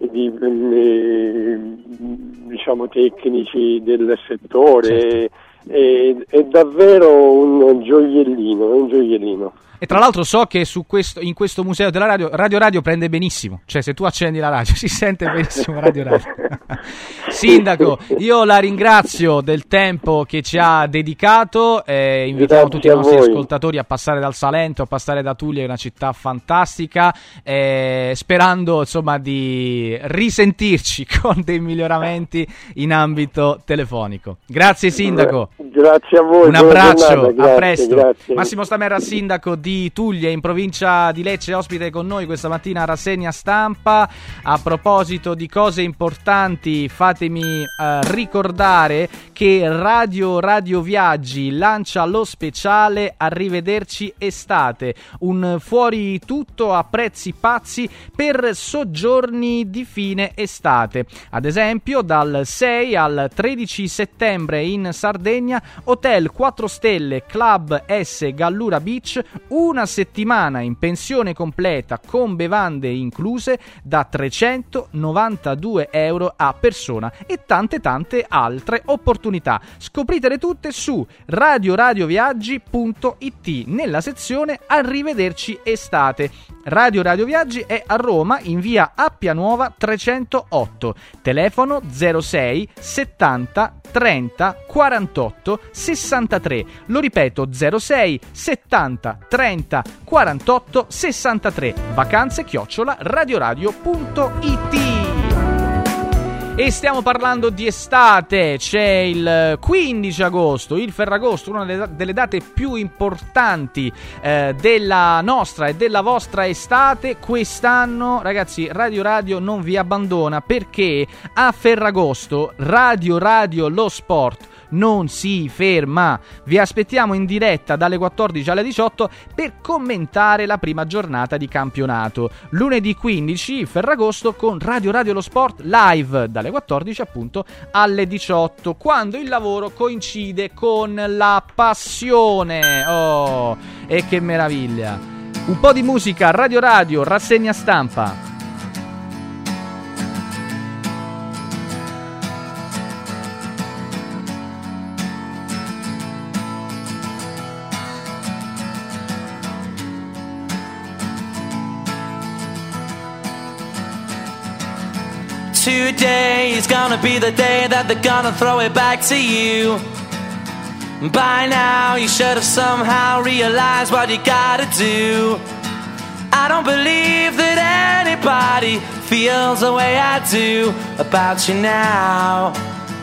diciamo tecnici del settore. È davvero un gioiellino. E tra l'altro so che in questo museo della radio prende benissimo, cioè se tu accendi la radio si sente benissimo Radio. Sindaco, io la ringrazio del tempo che ci ha dedicato, invitiamo tutti i nostri ascoltatori a passare dal Salento, a passare da Tuglie, una città fantastica, sperando insomma di risentirci con dei miglioramenti in ambito telefonico. Grazie Sindaco. Grazie a voi. Un abbraccio, giornata, a presto. Grazie. Massimo Stamerra, sindaco di Tuglie, in provincia di Lecce, ospite con noi questa mattina a rassegna stampa. A proposito di cose importanti, fatemi ricordare che Radio Viaggi lancia lo speciale Arrivederci Estate, un fuori tutto a prezzi pazzi per soggiorni di fine estate. Ad esempio, dal 6 al 13 settembre in Sardegna, Hotel 4 Stelle Club S Gallura Beach, una settimana in pensione completa con bevande incluse da 392 euro a persona e tante altre opportunità. Scopritele tutte su radioradioviaggi.it nella sezione Arrivederci estate. Radio Viaggi è a Roma in via Appia Nuova 308, telefono 06 70 30 48 63. Lo ripeto, 06 70 30 48 63. vacanze@radioradio.it. E stiamo parlando di estate. C'è il 15 agosto, il Ferragosto, una delle date più importanti della nostra e della vostra estate. Quest'anno, ragazzi, Radio non vi abbandona, perché a Ferragosto Radio lo sport non si ferma. Vi aspettiamo in diretta dalle 14 alle 18 per commentare la prima giornata di campionato. Lunedì 15 Ferragosto con Radio lo Sport live dalle 14 appunto alle 18, quando il lavoro coincide con la passione. Oh, e che meraviglia! Un po' di musica, Radio, rassegna stampa. Today is gonna be the day that they're gonna throw it back to you. By now you should have somehow realized what you gotta do. I don't believe that anybody feels the way I do about you now.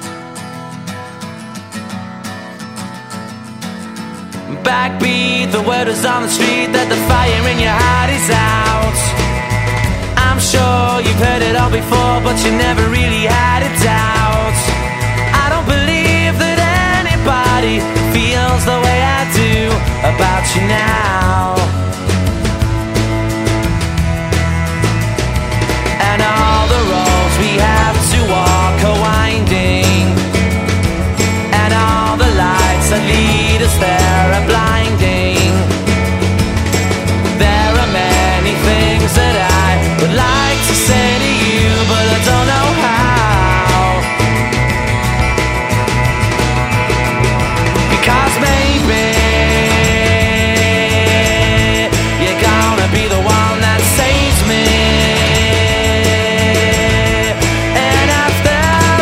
Backbeat, the word is on the street that the fire in your heart is out. I'm sure you've heard it all before, but you never really had a doubt. I don't believe that anybody feels the way I do about you now. And all the roads we have to walk are winding, and all the lights that lead us there are blinding. There are many things that I would like to say to you, but I don't know how. Because maybe you're gonna be the one that saves me. And after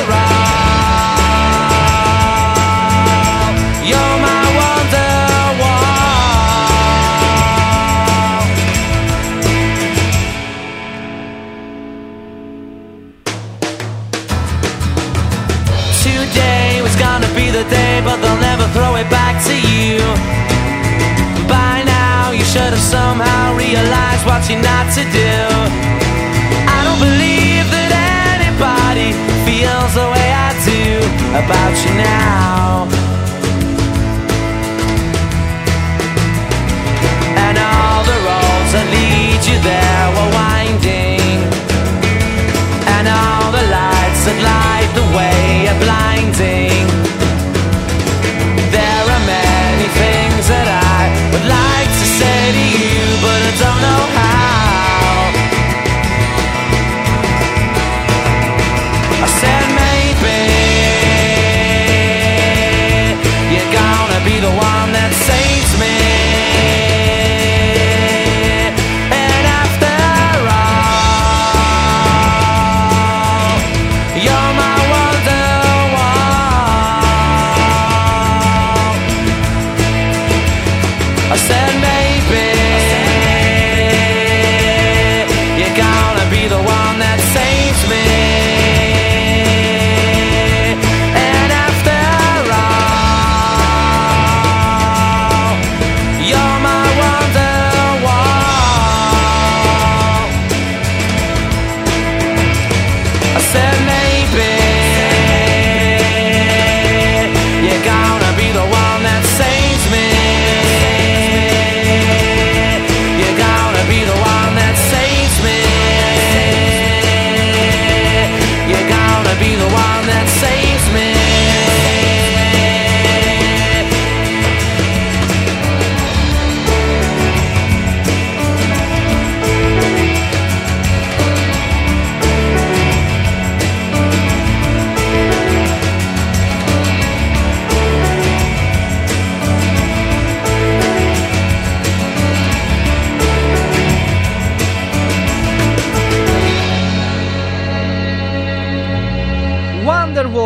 all, you're my Wonderwall. Today was gonna be the day, but they'll never throw it back to you. By now you should have somehow realized what you're not to do. I don't believe that anybody feels the way I do about you now. And all the roads that lead you there were winding, and all the lights that light the way are blinding. There are many things that I would like to say to you, but I don't know how. I said maybe you're gonna be the one that saves me. And after all, you're my Wonderwall. I said maybe you're gonna be the one that saves me. And after all, you're my Wonderwall. I said maybe you're gonna be the one that saves me. You're gonna be the one that saves me. You're gonna be the one that saves me.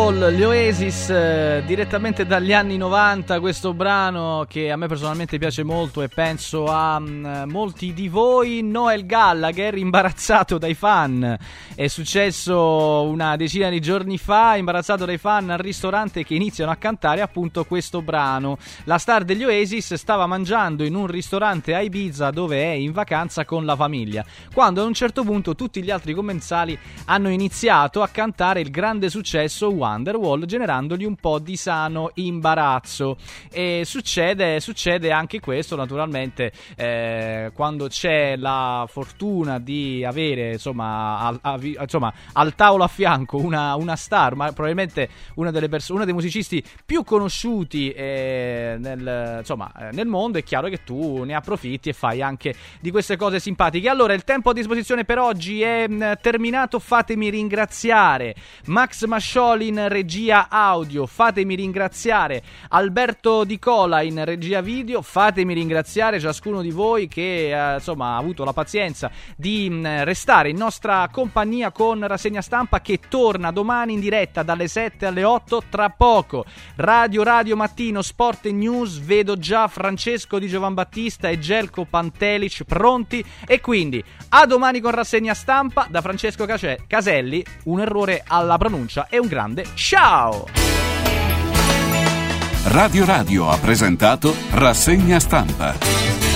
Wonderwall, gli Oasis, direttamente dagli anni 90, questo brano che a me personalmente piace molto e penso a molti di voi. Noel Gallagher, imbarazzato dai fan, è successo una decina di giorni fa, imbarazzato dai fan al ristorante che iniziano a cantare appunto questo brano. La star degli Oasis stava mangiando in un ristorante a Ibiza dove è in vacanza con la famiglia, quando a un certo punto tutti gli altri commensali hanno iniziato a cantare il grande successo Wonderwall, generandogli un po' di sano imbarazzo. E succede anche questo naturalmente quando c'è la fortuna di avere insomma al tavolo a fianco una star, ma probabilmente uno dei musicisti più conosciuti nel mondo. È chiaro che tu ne approfitti e fai anche di queste cose simpatiche. Allora, il tempo a disposizione per oggi è terminato. Fatemi ringraziare Max Mascioli in regia audio, fatemi ringraziare Alberto Di Cola in regia video, fatemi ringraziare ciascuno di voi che ha avuto la pazienza di restare in nostra compagnia con Rassegna Stampa, che torna domani in diretta dalle 7 alle 8 tra poco. Radio Mattino, Sport e News, vedo già Francesco Di Giovanbattista e Gelko Pantelic pronti, e quindi a domani con Rassegna Stampa. Da Francesco Caselli, un errore alla pronuncia e un grande ciao! Radio ha presentato Rassegna Stampa.